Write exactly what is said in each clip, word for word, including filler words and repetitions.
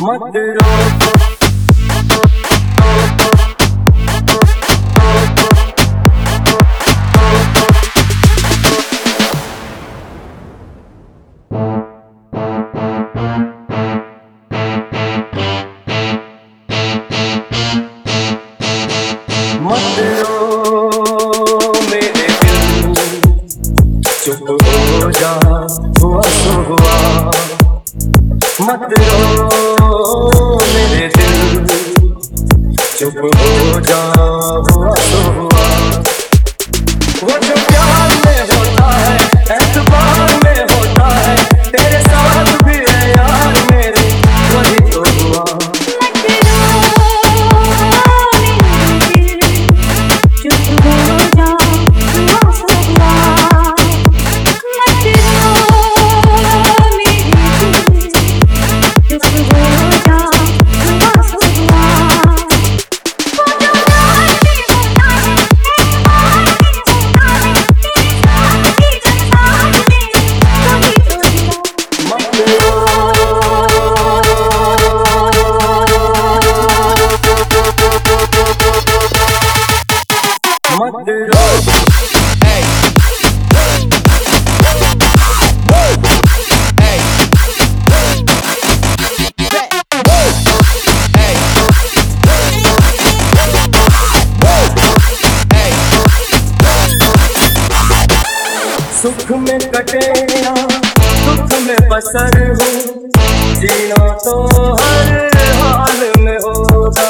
मत रोको मत रो मेरे दिल, चुप हो जा हुआ सो हुआ। मत रो मेरे दिल, चुप हो जा हुआ सो हुआ। वो जो प्यार में होता है, एतबार में होता है, तेरे साथ भी है यार मेरे, वही तो हुआ। मत रो hey. Hey. सुख में कटे या दुख में बसर हो, जीना तो हर हाल में होगा।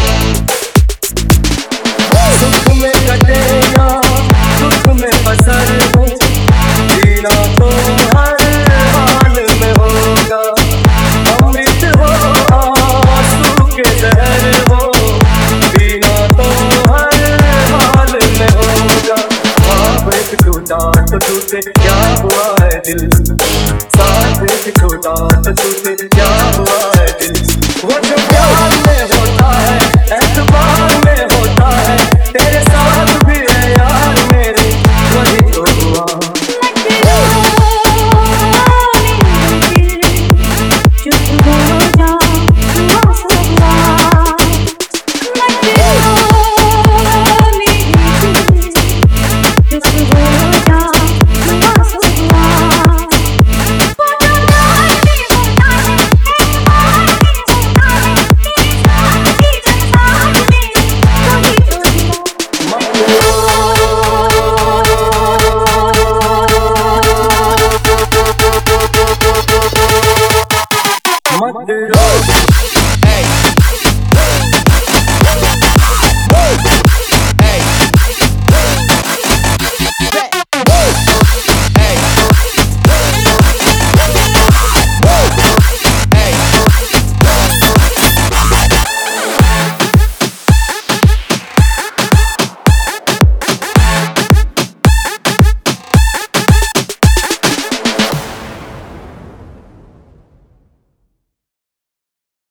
सुख में कटे या दुख में बसर हो, जीना तो हर हाल में होगा। अमृत हो आंसू के जहर हो, जीना तो हर हाल में होगा। ख्वाब एक टूटा तो टूटे क्या हुआ है दिल, साथ एक टूटा तो टूटे क्या हुआ है दिल। वो जो प्यार में होता है, एतबार में होता है, तेरे साथ भी है यार मेरे, वही तो हुआ। मत रो